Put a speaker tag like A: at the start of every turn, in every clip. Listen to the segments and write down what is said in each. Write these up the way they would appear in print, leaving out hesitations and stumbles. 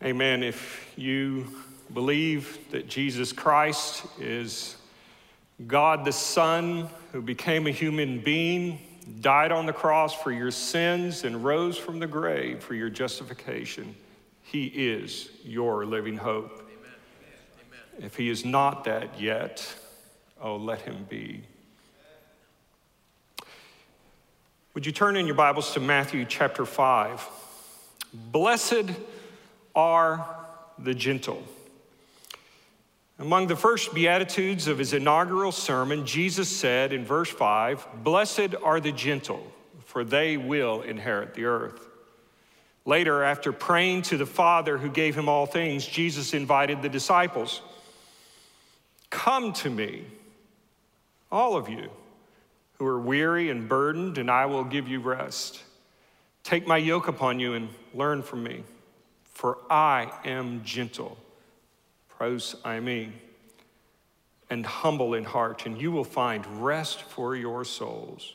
A: Amen. If you believe that Jesus Christ is God the Son who became a human being, died on the cross for your sins, and rose from the grave for your justification, he is your living hope.
B: Amen. Amen.
A: If he is not that yet, let him be. Would you turn in your Bibles to Matthew chapter 5? Blessed are the gentle. Among the first Beatitudes of his inaugural sermon, Jesus said in verse 5, "Blessed are the gentle, for they will inherit the earth." Later, after praying to the Father who gave him all things, Jesus invited the disciples, "Come to me, all of you who are weary and burdened, and I will give you rest. Take my yoke upon you and learn from me, for I am gentle, pros eimi, and humble in heart, and you will find rest for your souls.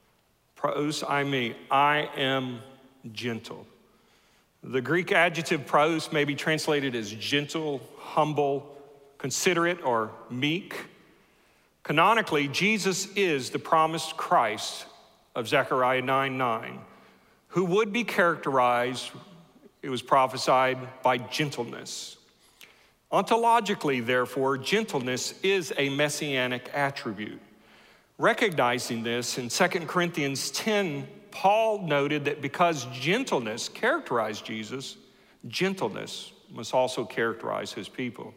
A: Pros eimi, I am gentle. The Greek adjective pros may be translated as gentle, humble, considerate, or meek. Canonically, Jesus is the promised Christ of Zechariah 9:9, who would be characterized, it was prophesied, by gentleness. Ontologically, therefore, gentleness is a messianic attribute. Recognizing this, in 2 Corinthians 10, Paul noted that because gentleness characterized Jesus, gentleness must also characterize his people.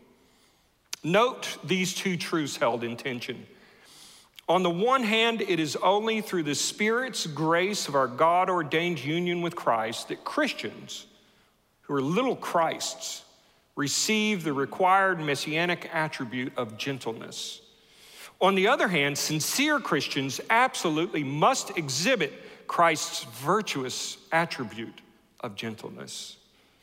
A: Note these two truths held in tension. On the one hand, it is only through the Spirit's grace of our God-ordained union with Christ that Christians, who are little Christs, receive the required messianic attribute of gentleness. On the other hand, sincere Christians absolutely must exhibit Christ's virtuous attribute of gentleness.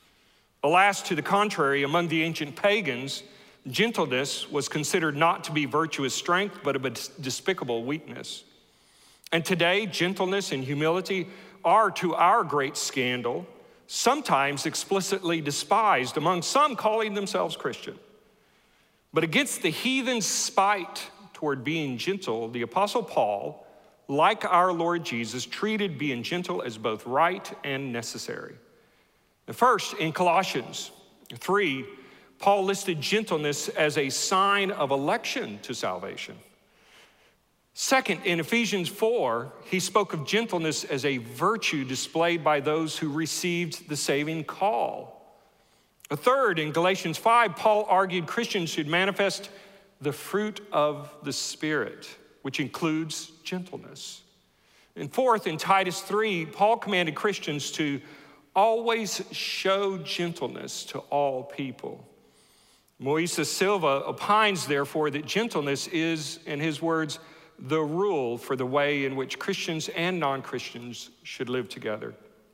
A: Alas, to the contrary, among the ancient pagans, gentleness was considered not to be virtuous strength, but a despicable weakness. And today, gentleness and humility are, to our great scandal, sometimes explicitly despised among some calling themselves Christian. But against the heathen's spite toward being gentle, the Apostle Paul, like our Lord Jesus, treated being gentle as both right and necessary. First, in Colossians 3, Paul listed gentleness as a sign of election to salvation. Second, in Ephesians 4, he spoke of gentleness as a virtue displayed by those who received the saving call. Third, in Galatians 5, Paul argued Christians should manifest the fruit of the Spirit, which includes gentleness. And fourth, in Titus 3, Paul commanded Christians to always show gentleness to all people. Moises Silva opines, therefore, that gentleness is, in his words, the rule for the way in which Christians and non-Christians should live together.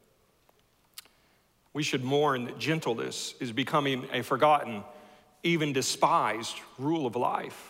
A: We should mourn that gentleness is becoming a forgotten, even despised rule of life.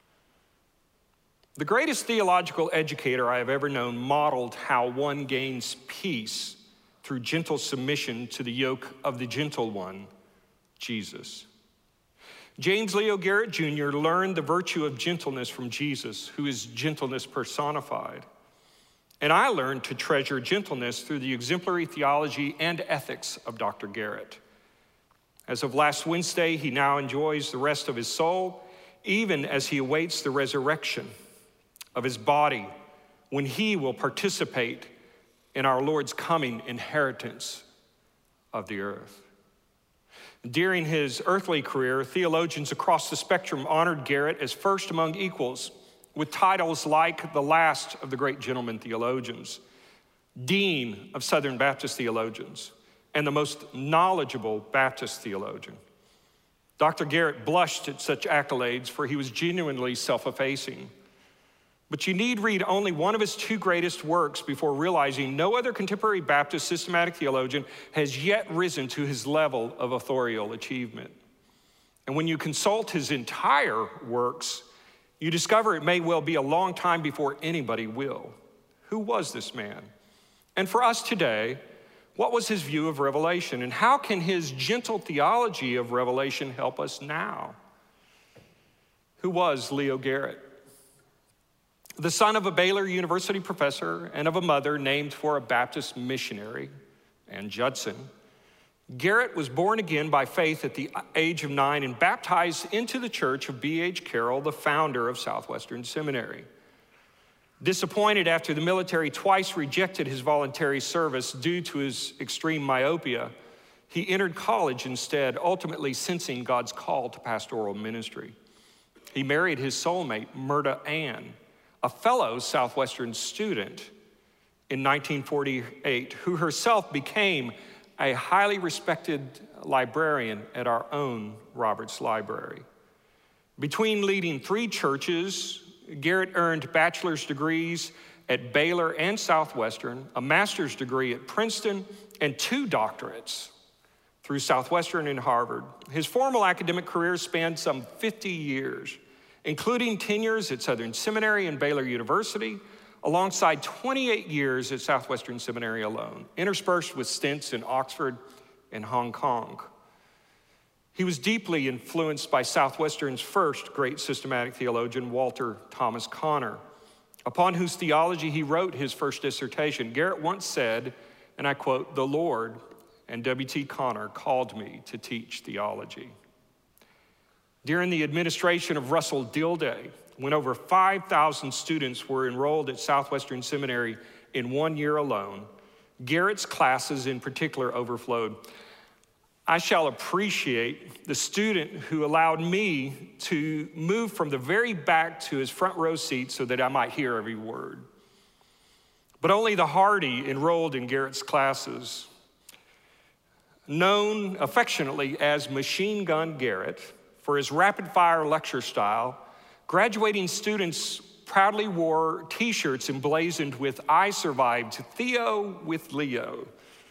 A: The greatest theological educator I have ever known modeled how one gains peace through gentle submission to the yoke of the gentle one, Jesus. James Leo Garrett Jr. learned the virtue of gentleness from Jesus, who is gentleness personified. And I learned to treasure gentleness through the exemplary theology and ethics of Dr. Garrett. As of last Wednesday, he now enjoys the rest of his soul, even as he awaits the resurrection of his body, when he will participate in our Lord's coming inheritance of the earth. During his earthly career, theologians across the spectrum honored Garrett as first among equals, with titles like the last of the great gentleman theologians, Dean of Southern Baptist theologians, and the most knowledgeable Baptist theologian. Dr. Garrett blushed at such accolades, for he was genuinely self-effacing. But you need read only one of his two greatest works before realizing no other contemporary Baptist systematic theologian has yet risen to his level of authorial achievement. And when you consult his entire works, you discover it may well be a long time before anybody will. Who was this man? And for us today, What was his view of Revelation? And how can his gentle theology of Revelation help us now? Who was Leo Garrett? The son of a Baylor University professor and of a mother named for a Baptist missionary, Ann Judson, Garrett was born again by faith at the age of 9 and baptized into the church of B.H. Carroll, the founder of Southwestern Seminary. Disappointed after the military twice rejected his voluntary service due to his extreme myopia, he entered college instead, ultimately sensing God's call to pastoral ministry. He married his soulmate, Myrta Ann, a fellow Southwestern student in 1948, who herself became a highly respected librarian at our own Roberts Library. Between leading 3 churches, Garrett earned bachelor's degrees at Baylor and Southwestern, a master's degree at Princeton, and 2 doctorates through Southwestern and Harvard. His formal academic career spanned some 50 years, including tenures at Southern Seminary and Baylor University, alongside 28 years at Southwestern Seminary alone, interspersed with stints in Oxford and Hong Kong. He was deeply influenced by Southwestern's first great systematic theologian, Walter Thomas Connor, upon whose theology he wrote his first dissertation. Garrett once said, and I quote, "The Lord and W.T. Connor called me to teach theology." During the administration of Russell Dilday, when over 5,000 students were enrolled at Southwestern Seminary in 1 year alone, Garrett's classes in particular overflowed. I shall appreciate the student who allowed me to move from the very back to his front row seat so that I might hear every word. But only the hardy enrolled in Garrett's classes. Known affectionately as Machine Gun Garrett for his rapid-fire lecture style, graduating students proudly wore t-shirts emblazoned with "I survived Theo with Leo."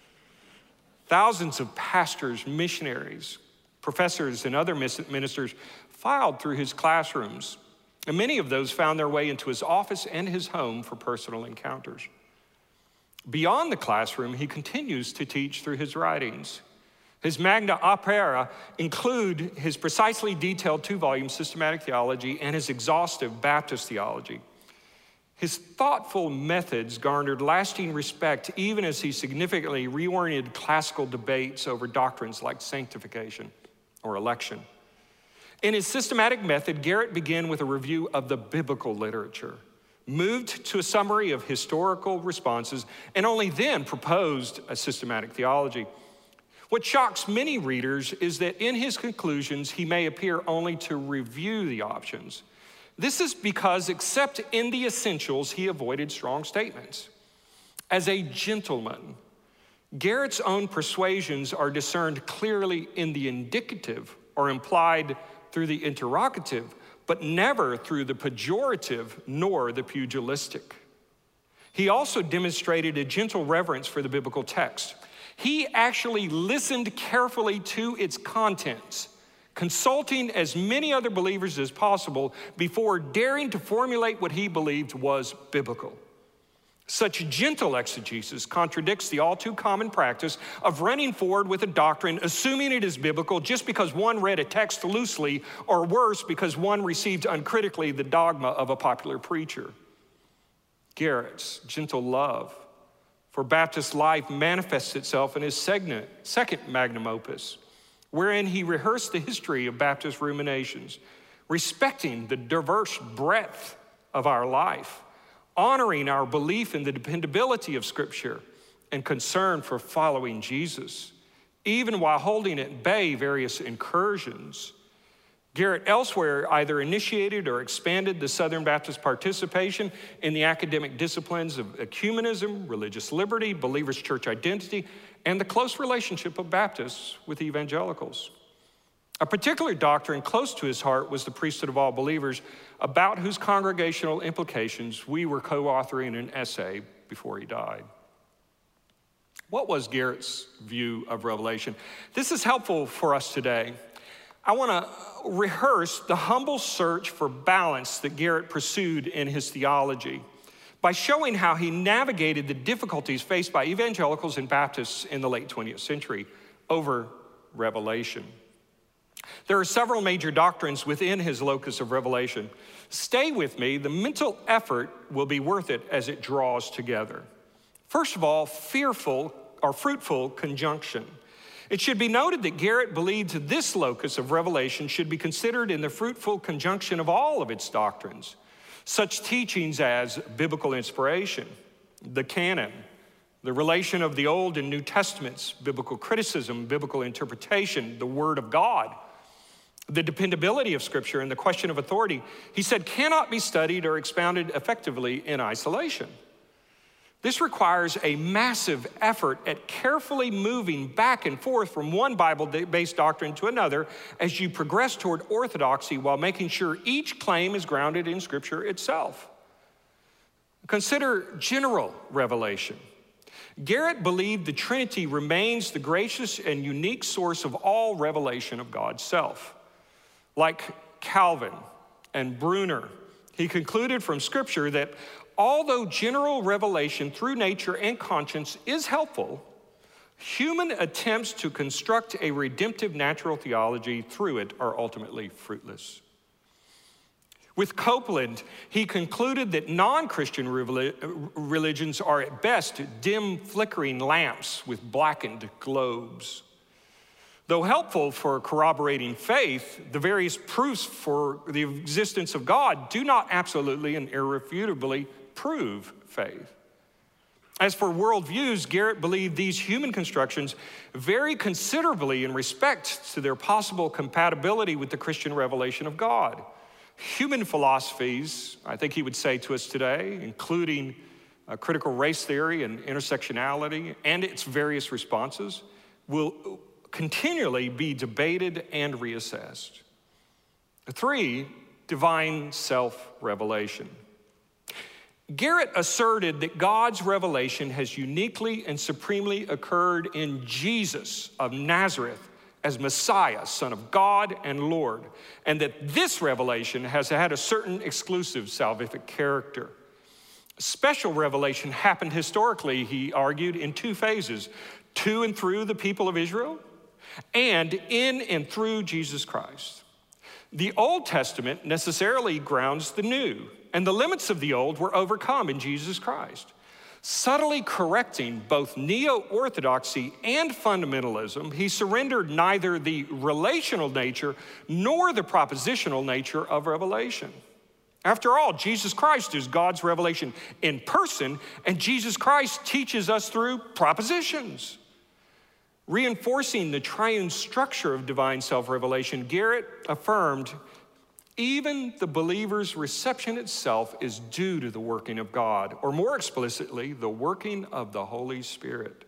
A: Thousands of pastors, missionaries, professors, and other ministers filed through his classrooms, and many of those found their way into his office and his home for personal encounters. Beyond the classroom, he continues to teach through his writings. His magna opera include his precisely detailed 2-volume systematic theology and his exhaustive Baptist theology. His thoughtful methods garnered lasting respect even as he significantly reoriented classical debates over doctrines like sanctification or election. In his systematic method, Garrett began with a review of the biblical literature, moved to a summary of historical responses, and only then proposed a systematic theology. What shocks many readers is that in his conclusions, he may appear only to review the options. This is because, except in the essentials, he avoided strong statements. As a gentleman, Garrett's own persuasions are discerned clearly in the indicative or implied through the interrogative, but never through the pejorative nor the pugilistic. He also demonstrated a gentle reverence for the biblical text. He actually listened carefully to its contents, consulting as many other believers as possible before daring to formulate what he believed was biblical. Such gentle exegesis contradicts the all too common practice of running forward with a doctrine, assuming it is biblical just because one read a text loosely, or worse, because one received uncritically the dogma of a popular preacher. Garrett's gentle love for Baptist life manifests itself in his second magnum opus, wherein he rehearsed the history of Baptist ruminations, respecting the diverse breadth of our life, honoring our belief in the dependability of Scripture, and concern for following Jesus, even while holding at bay various incursions. Garrett elsewhere either initiated or expanded the Southern Baptist participation in the academic disciplines of ecumenism, religious liberty, believers' church identity, and the close relationship of Baptists with evangelicals. A particular doctrine close to his heart was the priesthood of all believers, about whose congregational implications we were co-authoring an essay before he died. What was Garrett's view of Revelation? This is helpful for us today. I want to rehearse the humble search for balance that Garrett pursued in his theology. by showing how he navigated the difficulties faced by evangelicals and Baptists in the late 20th century over revelation. There are several major doctrines within his locus of revelation. Stay with me, the mental effort will be worth it as it draws together. First of all, fruitful conjunction. It should be noted that Garrett believed this locus of revelation should be considered in the fruitful conjunction of all of its doctrines. Such teachings as biblical inspiration, the canon, the relation of the Old and New Testaments, biblical criticism, biblical interpretation, the Word of God, the dependability of Scripture, and the question of authority, he said, cannot be studied or expounded effectively in isolation. This requires a massive effort at carefully moving back and forth from one Bible-based doctrine to another as you progress toward orthodoxy while making sure each claim is grounded in Scripture itself. Consider general revelation. Garrett believed the Trinity remains the gracious and unique source of all revelation of God's self. Like Calvin and Brunner, he concluded from Scripture that although general revelation through nature and conscience is helpful, human attempts to construct a redemptive natural theology through it are ultimately fruitless. With Copeland, he concluded that non-Christian religions are at best dim, flickering lamps with blackened globes. Though helpful for corroborating faith, the various proofs for the existence of God do not absolutely and irrefutably prove faith. As for worldviews, Garrett believed these human constructions vary considerably in respect to their possible compatibility with the Christian revelation of God. Human philosophies, I think he would say to us today, including critical race theory and intersectionality and its various responses, will continually be debated and reassessed. 3, divine self-revelation. Garrett asserted that God's revelation has uniquely and supremely occurred in Jesus of Nazareth as Messiah, Son of God and Lord, and that this revelation has had a certain exclusive salvific character. Special revelation happened historically, he argued, in 2 phases, to and through the people of Israel, and in and through Jesus Christ. The Old Testament necessarily grounds the New, and the limits of the old were overcome in Jesus Christ. Subtly correcting both neo-orthodoxy and fundamentalism, he surrendered neither the relational nature nor the propositional nature of revelation. After all, Jesus Christ is God's revelation in person, and Jesus Christ teaches us through propositions. Reinforcing the triune structure of divine self-revelation, Garrett affirmed even the believer's reception itself is due to the working of God, or more explicitly, the working of the Holy Spirit.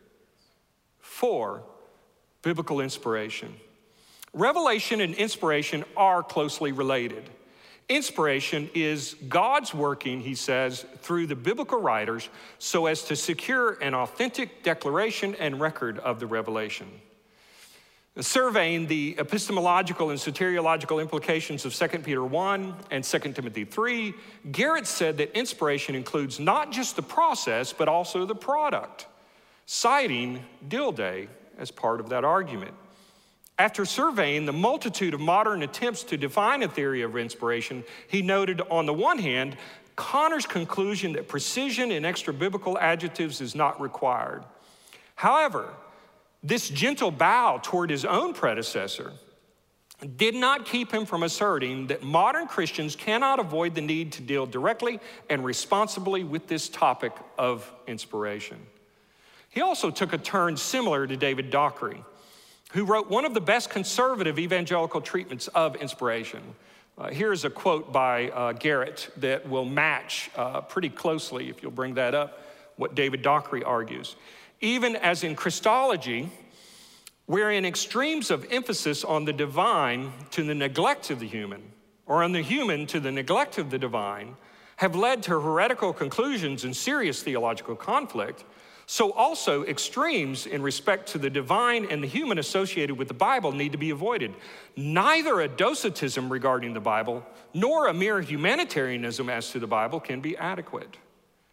A: 4, biblical inspiration. Revelation and inspiration are closely related. Inspiration is God's working, he says, through the biblical writers so as to secure an authentic declaration and record of the revelation. Surveying the epistemological and soteriological implications of 2 Peter 1 and 2 Timothy 3, Garrett said that inspiration includes not just the process, but also the product, citing Dilday as part of that argument. After surveying the multitude of modern attempts to define a theory of inspiration, he noted, on the one hand, Connor's conclusion that precision in extra-biblical adjectives is not required. However, this gentle bow toward his own predecessor did not keep him from asserting that modern Christians cannot avoid the need to deal directly and responsibly with this topic of inspiration. He also took a turn similar to David Dockery, who wrote one of the best conservative evangelical treatments of inspiration. Here's a quote by Garrett that will match pretty closely, if you'll bring that up, what David Dockery argues. Even as in Christology, wherein extremes of emphasis on the divine to the neglect of the human, or on the human to the neglect of the divine, have led to heretical conclusions and serious theological conflict, so also extremes in respect to the divine and the human associated with the Bible need to be avoided. Neither a docetism regarding the Bible nor a mere humanitarianism as to the Bible can be adequate.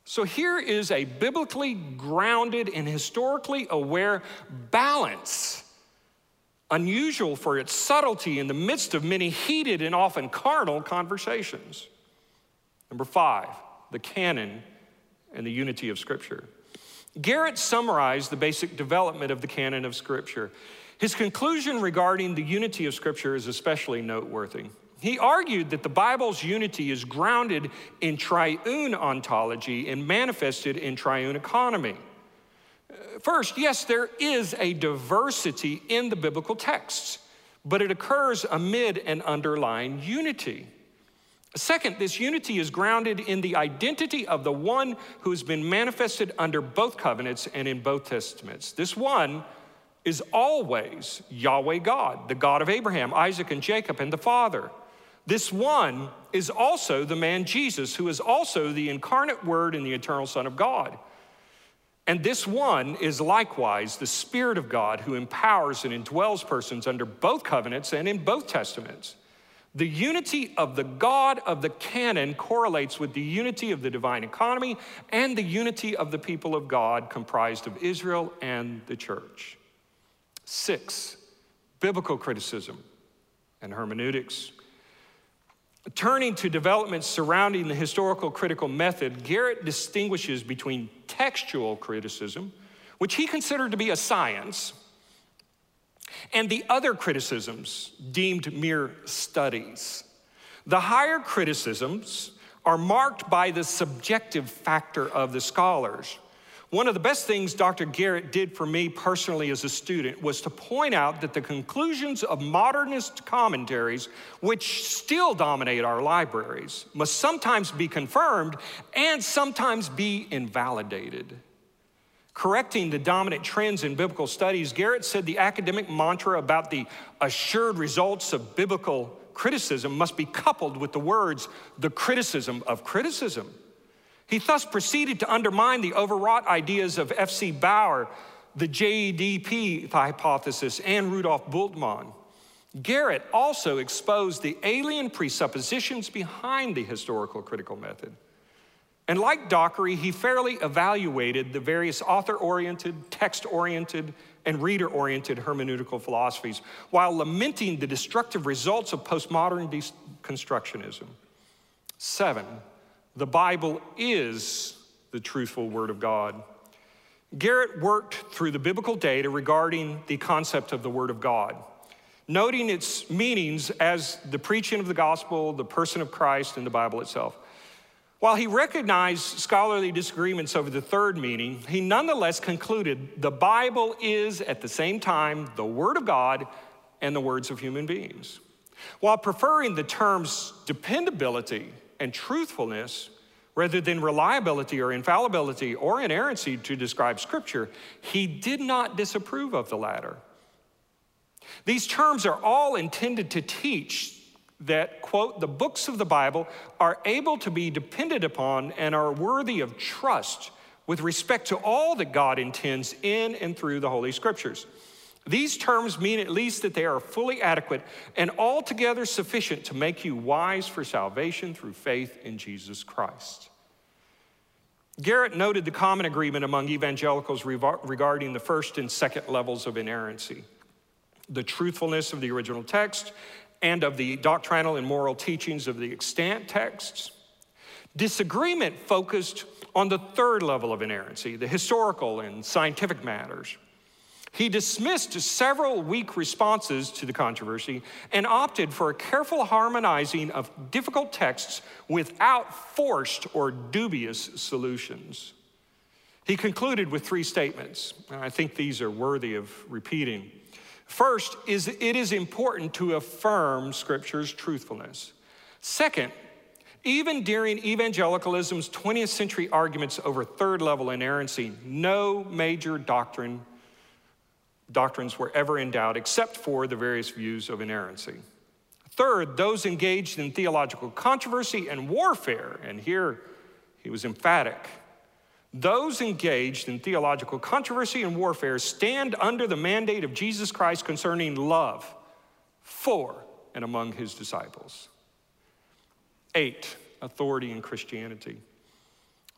A: So here is a biblically grounded and historically aware balance, unusual for its subtlety in the midst of many heated and often carnal conversations. Number 5, the canon and the unity of Scripture. Garrett summarized the basic development of the canon of Scripture. His conclusion regarding the unity of Scripture is especially noteworthy. He argued that the Bible's unity is grounded in triune ontology and manifested in triune economy. First, yes, there is a diversity in the biblical texts, but it occurs amid an underlying unity. Second, this unity is grounded in the identity of the one who has been manifested under both covenants and in both testaments. This one is always Yahweh God, the God of Abraham, Isaac, and Jacob, and the Father. This one is also the man Jesus, who is also the incarnate Word and the eternal Son of God. And this one is likewise the Spirit of God, who empowers and indwells persons under both covenants and in both testaments. The unity of the God of the canon correlates with the unity of the divine economy and the unity of the people of God comprised of Israel and the church. 6, biblical criticism and hermeneutics. Turning to developments surrounding the historical critical method, Garrett distinguishes between textual criticism, which he considered to be a science, and the other criticisms deemed mere studies. The higher criticisms are marked by the subjective factor of the scholars. One of the best things Dr. Garrett did for me personally as a student was to point out that the conclusions of modernist commentaries, which still dominate our libraries, must sometimes be confirmed and sometimes be invalidated. Correcting the dominant trends in biblical studies, Garrett said the academic mantra about the assured results of biblical criticism must be coupled with the words, the criticism of criticism. He thus proceeded to undermine the overwrought ideas of F.C. Bauer, the JEDP hypothesis, and Rudolf Bultmann. Garrett also exposed the alien presuppositions behind the historical critical method. And like Dockery, he fairly evaluated the various author-oriented, text-oriented, and reader-oriented hermeneutical philosophies while lamenting the destructive results of postmodern deconstructionism. 7, the Bible is the truthful Word of God. Garrett worked through the biblical data regarding the concept of the Word of God, noting its meanings as the preaching of the gospel, the person of Christ, and the Bible itself. While he recognized scholarly disagreements over the third meaning, he nonetheless concluded the Bible is at the same time the Word of God and the words of human beings. While preferring the terms dependability and truthfulness rather than reliability or infallibility or inerrancy to describe Scripture, he did not disapprove of the latter. These terms are all intended to teach that, quote, the books of the Bible are able to be depended upon and are worthy of trust with respect to all that God intends in and through the Holy Scriptures. These terms mean at least that they are fully adequate and altogether sufficient to make you wise for salvation through faith in Jesus Christ. Garrett noted the common agreement among evangelicals regarding the first and second levels of inerrancy, the truthfulness of the original text and of the doctrinal and moral teachings of the extant texts. Disagreement focused on the third level of inerrancy, the historical and scientific matters. He dismissed several weak responses to the controversy and opted for a careful harmonizing of difficult texts without forced or dubious solutions. He concluded with 3 statements, and I think these are worthy of repeating. First, it is important to affirm Scripture's truthfulness. Second, even during evangelicalism's 20th century arguments over third level inerrancy, no major doctrines were ever in doubt except for the various views of inerrancy. Third, those engaged in theological controversy and warfare, and here he was emphatic, those engaged in theological controversy and warfare stand under the mandate of Jesus Christ concerning love for and among his disciples. 8, authority in Christianity.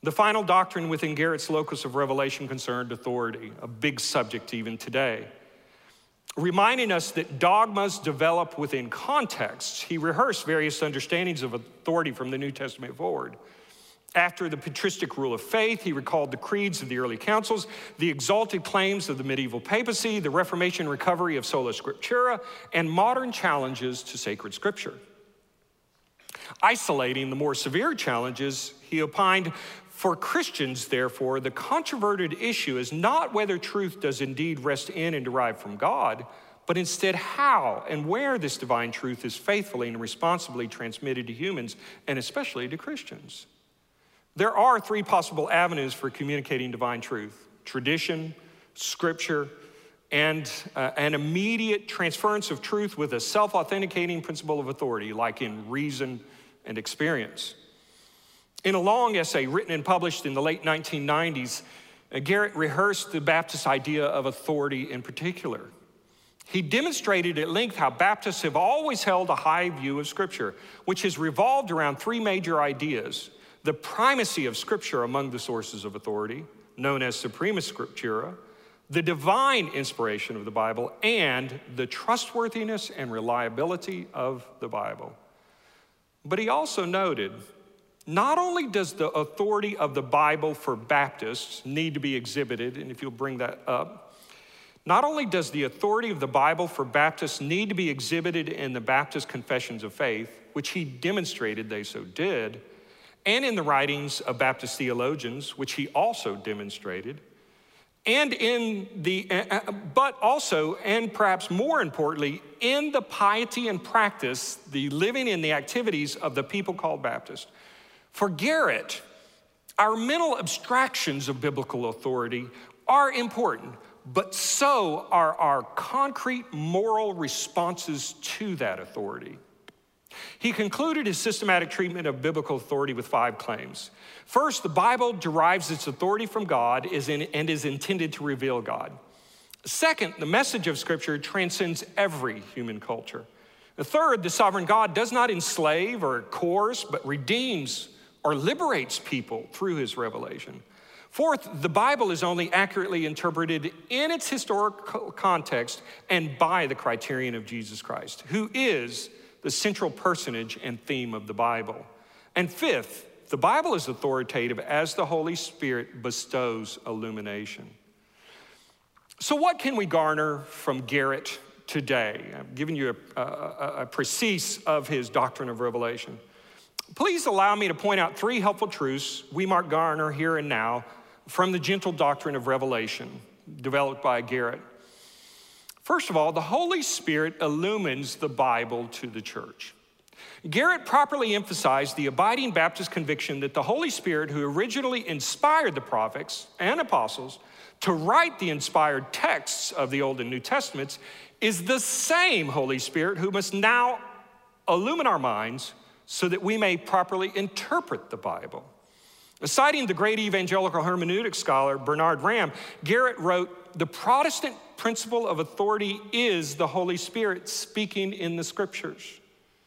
A: The final doctrine within Garrett's locus of revelation concerned authority, a big subject even today. Reminding us that dogmas develop within contexts, he rehearsed various understandings of authority from the New Testament forward. After the patristic rule of faith, he recalled the creeds of the early councils, the exalted claims of the medieval papacy, the Reformation recovery of sola scriptura, and modern challenges to sacred scripture. Isolating the more severe challenges, he opined, for Christians, therefore, the controverted issue is not whether truth does indeed rest in and derive from God, but instead how and where this divine truth is faithfully and responsibly transmitted to humans, and especially to Christians. There are three possible avenues for communicating divine truth: tradition, scripture, and an immediate transference of truth with a self-authenticating principle of authority, like in reason and experience. In a long essay written and published in the late 1990s, Garrett rehearsed the Baptist idea of authority in particular. He demonstrated at length how Baptists have always held a high view of Scripture, which has revolved around three major ideas: the primacy of Scripture among the sources of authority, known as Suprema Scriptura, the divine inspiration of the Bible, and the trustworthiness and reliability of the Bible. But he also noted, not only does the authority of the Bible for Baptists need to be exhibited, and if you'll bring that up, not only does the authority of the Bible for Baptists need to be exhibited in the Baptist confessions of faith, which he demonstrated they so did, and in the writings of Baptist theologians, which he also demonstrated, but also, and perhaps more importantly, in the piety and practice, the living and the activities of the people called Baptists. For Garrett, our mental abstractions of biblical authority are important, but so are our concrete moral responses to that authority. He concluded his systematic treatment of biblical authority with 5 claims. First, the Bible derives its authority from God and is intended to reveal God. Second, the message of Scripture transcends every human culture. Third, the sovereign God does not enslave or coerce, but redeems or liberates people through his revelation. Fourth, the Bible is only accurately interpreted in its historical context and by the criterion of Jesus Christ, who is the central personage and theme of the Bible. And fifth, the Bible is authoritative as the Holy Spirit bestows illumination. So what can we garner from Garrett today? I've given you a précis of his doctrine of revelation. Please allow me to point out 3 helpful truths we might garner here and now from the gentle doctrine of revelation developed by Garrett. First of all, the Holy Spirit illumines the Bible to the church. Garrett properly emphasized the abiding Baptist conviction that the Holy Spirit, who originally inspired the prophets and apostles to write the inspired texts of the Old and New Testaments, is the same Holy Spirit who must now illumine our minds so that we may properly interpret the Bible. Citing the great evangelical hermeneutic scholar Bernard Ramm, Garrett wrote, "The Protestant principle of authority is the Holy Spirit speaking in the Scriptures."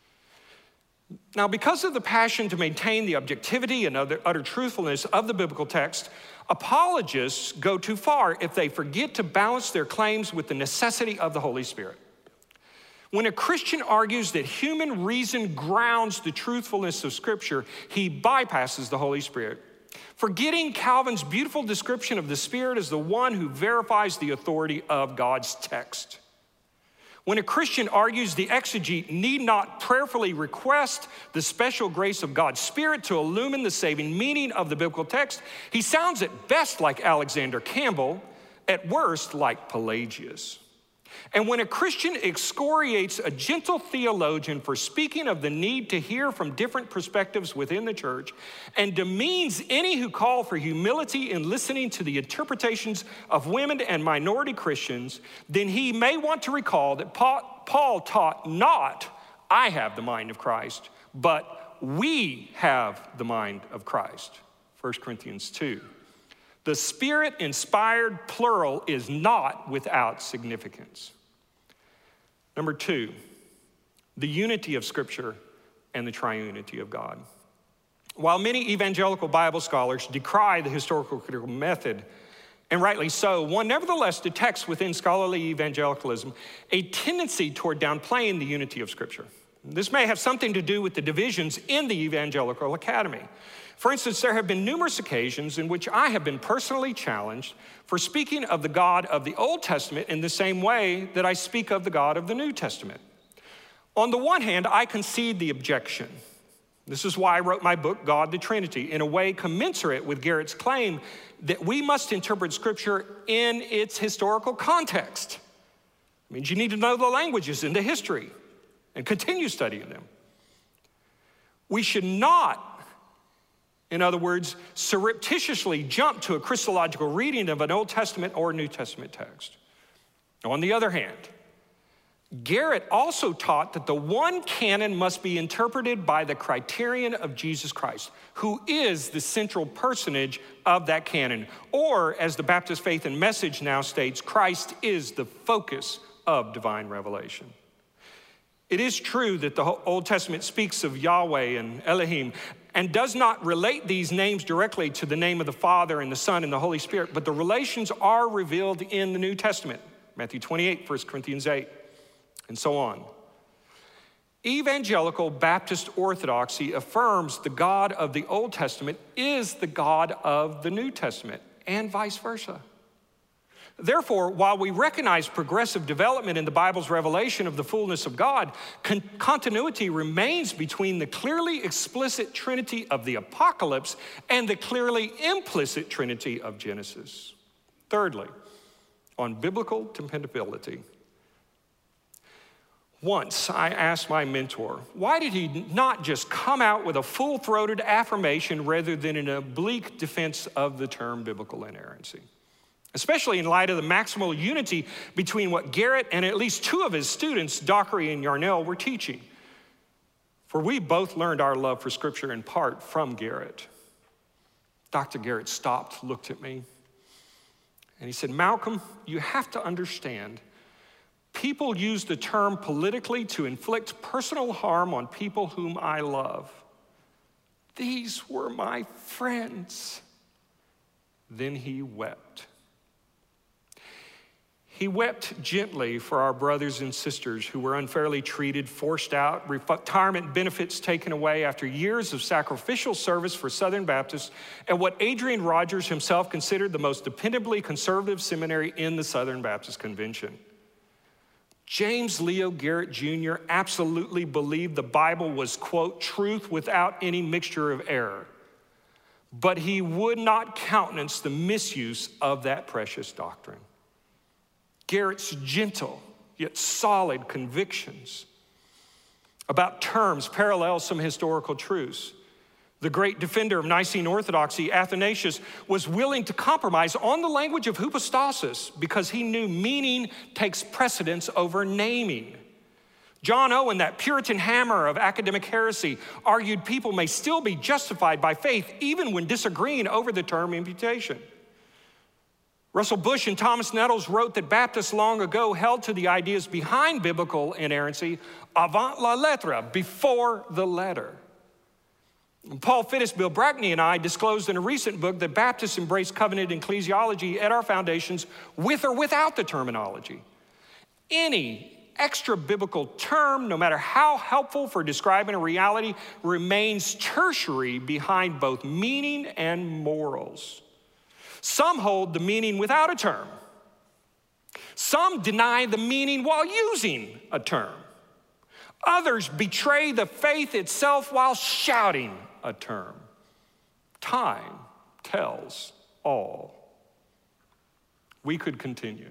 A: Now, because of the passion to maintain the objectivity and utter truthfulness of the biblical text, apologists go too far if they forget to balance their claims with the necessity of the Holy Spirit. When a Christian argues that human reason grounds the truthfulness of Scripture, he bypasses the Holy Spirit, forgetting Calvin's beautiful description of the Spirit as the one who verifies the authority of God's text. When a Christian argues the exegete need not prayerfully request the special grace of God's Spirit to illumine the saving meaning of the biblical text, he sounds at best like Alexander Campbell, at worst like Pelagius. And when a Christian excoriates a gentle theologian for speaking of the need to hear from different perspectives within the church and demeans any who call for humility in listening to the interpretations of women and minority Christians, then he may want to recall that Paul taught not, "I have the mind of Christ," but "we have the mind of Christ." 1 Corinthians 2. The Spirit-inspired plural is not without significance. Number 2, the unity of Scripture and the triunity of God. While many evangelical Bible scholars decry the historical critical method, and rightly so, one nevertheless detects within scholarly evangelicalism a tendency toward downplaying the unity of Scripture. This may have something to do with the divisions in the evangelical academy. For instance, there have been numerous occasions in which I have been personally challenged for speaking of the God of the Old Testament in the same way that I speak of the God of the New Testament. On the one hand, I concede the objection. This is why I wrote my book, God the Trinity, in a way commensurate with Garrett's claim that we must interpret Scripture in its historical context. It means you need to know the languages and the history and continue studying them. We should not, in other words, surreptitiously jump to a Christological reading of an Old Testament or New Testament text. On the other hand, Garrett also taught that the one canon must be interpreted by the criterion of Jesus Christ, who is the central personage of that canon. Or, as the Baptist Faith and Message now states, Christ is the focus of divine revelation. It is true that the Old Testament speaks of Yahweh and Elohim and does not relate these names directly to the name of the Father and the Son and the Holy Spirit, but the relations are revealed in the New Testament, Matthew 28, 1 Corinthians 8. And so on. Evangelical Baptist orthodoxy affirms the God of the Old Testament is the God of the New Testament, and vice versa. Therefore, while we recognize progressive development in the Bible's revelation of the fullness of God, continuity remains between the clearly explicit Trinity of the Apocalypse and the clearly implicit Trinity of Genesis. Thirdly, on biblical dependability. Once I asked my mentor, why did he not just come out with a full-throated affirmation rather than an oblique defense of the term biblical inerrancy? Especially in light of the maximal unity between what Garrett and at least two of his students, Dockery and Yarnell, were teaching. For we both learned our love for Scripture in part from Garrett. Dr. Garrett stopped, looked at me, and he said, Malcolm, you have to understand, people use the term politically to inflict personal harm on people whom I love. These were my friends. Then he wept. He wept gently for our brothers and sisters who were unfairly treated, forced out, retirement benefits taken away after years of sacrificial service for Southern Baptists at what Adrian Rogers himself considered the most dependably conservative seminary in the Southern Baptist Convention. James Leo Garrett Jr. absolutely believed the Bible was, quote, truth without any mixture of error. But he would not countenance the misuse of that precious doctrine. Garrett's gentle yet solid convictions about terms parallel some historical truths. The great defender of Nicene Orthodoxy, Athanasius, was willing to compromise on the language of hypostasis because he knew meaning takes precedence over naming. John Owen, that Puritan hammer of academic heresy, argued people may still be justified by faith even when disagreeing over the term imputation. Russell Bush and Thomas Nettles wrote that Baptists long ago held to the ideas behind biblical inerrancy avant la lettre, before the letter. Paul Fittis, Bill Brackney, and I disclosed in a recent book that Baptists embrace covenant ecclesiology at our foundations with or without the terminology. Any extra biblical term, no matter how helpful for describing a reality, remains tertiary behind both meaning and morals. Some hold the meaning without a term. Some deny the meaning while using a term. Others betray the faith itself while shouting a term. Time tells all. We could continue.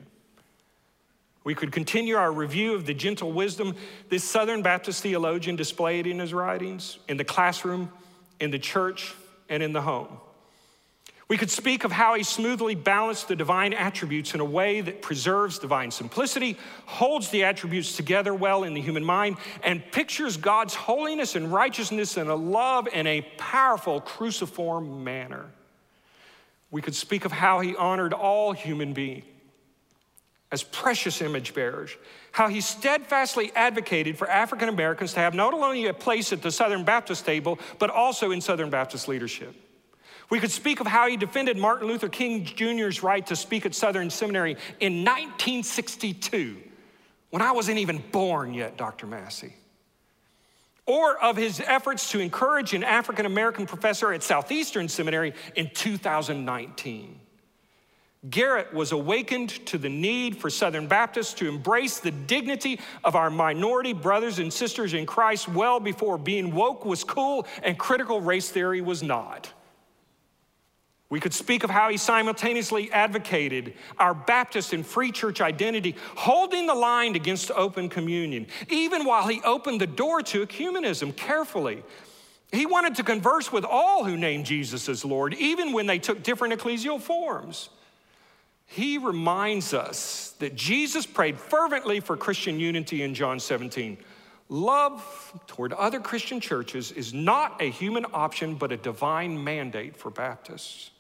A: We could continue our review of the gentle wisdom this Southern Baptist theologian displayed in his writings, in the classroom, in the church, and in the home. We could speak of how he smoothly balanced the divine attributes in a way that preserves divine simplicity, holds the attributes together well in the human mind, and pictures God's holiness and righteousness in a love and a powerful cruciform manner. We could speak of how he honored all human beings as precious image bearers, how he steadfastly advocated for African Americans to have not only a place at the Southern Baptist table, but also in Southern Baptist leadership. We could speak of how he defended Martin Luther King Jr.'s right to speak at Southern Seminary in 1962, when I wasn't even born yet, Dr. Massey. Or of his efforts to encourage an African American professor at Southeastern Seminary in 2019. Garrett was awakened to the need for Southern Baptists to embrace the dignity of our minority brothers and sisters in Christ well before being woke was cool and critical race theory was not. We could speak of how he simultaneously advocated our Baptist and free church identity, holding the line against open communion, even while he opened the door to ecumenism carefully. He wanted to converse with all who named Jesus as Lord, even when they took different ecclesial forms. He reminds us that Jesus prayed fervently for Christian unity in John 17. Love toward other Christian churches is not a human option, but a divine mandate for Baptists.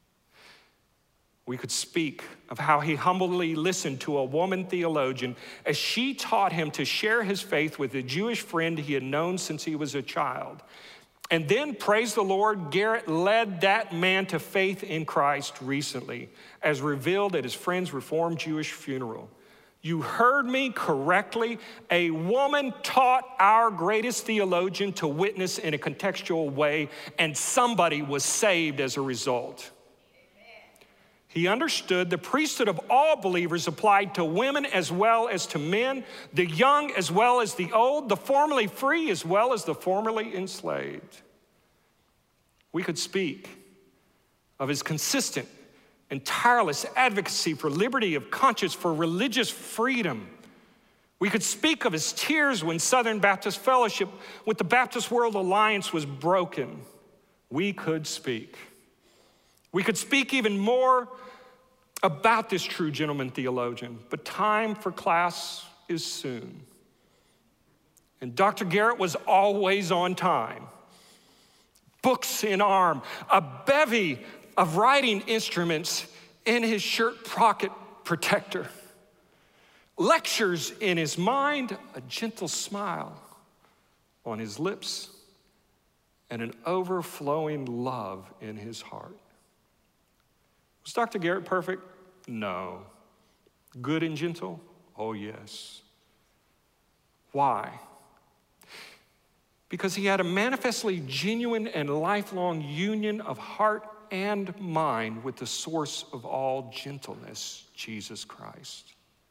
A: We could speak of how he humbly listened to a woman theologian as she taught him to share his faith with a Jewish friend he had known since he was a child. And then, praise the Lord, Garrett led that man to faith in Christ recently, as revealed at his friend's Reformed Jewish funeral. You heard me correctly. A woman taught our greatest theologian to witness in a contextual way, and somebody was saved as a result. He understood the priesthood of all believers applied to women as well as to men, the young as well as the old, the formerly free as well as the formerly enslaved. We could speak of his consistent and tireless advocacy for liberty of conscience, for religious freedom. We could speak of his tears when Southern Baptist Fellowship with the Baptist World Alliance was broken. We could speak. We could speak even more about this true gentleman theologian, but time for class is soon. And Dr. Garrett was always on time. Books in arm, a bevy of writing instruments in his shirt pocket protector, lectures in his mind, a gentle smile on his lips, and an overflowing love in his heart. Was Dr. Garrett perfect? No. Good and gentle? Oh, yes. Why? Because he had a manifestly genuine and lifelong union of heart and mind with the source of all gentleness, Jesus Christ.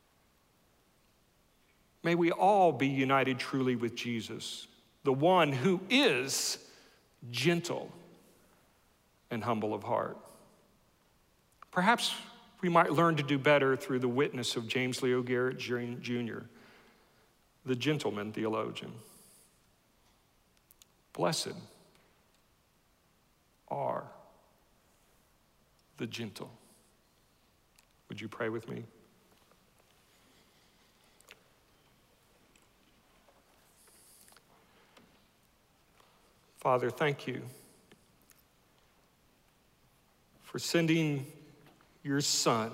A: May we all be united truly with Jesus, the one who is gentle and humble of heart. Perhaps we might learn to do better through the witness of James Leo Garrett Jr., the gentleman theologian. Blessed are the gentle. Would you pray with me? Father, thank you for sending your Son,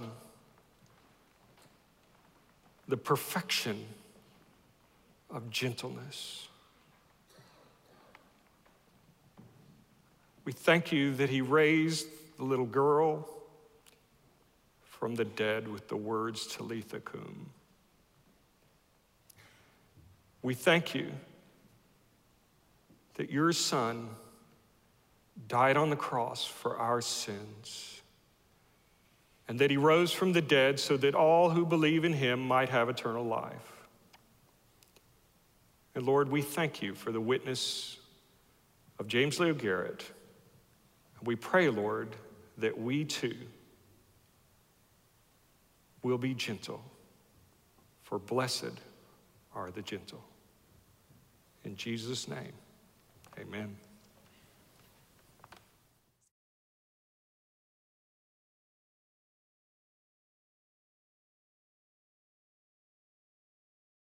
A: the perfection of gentleness. We thank you that he raised the little girl from the dead with the words, Talitha cum. We thank you that your Son died on the cross for our sins, and that he rose from the dead so that all who believe in him might have eternal life. And Lord, we thank you for the witness of James Leo Garrett. We pray, Lord, that we too will be gentle, for blessed are the gentle. In Jesus' name, amen.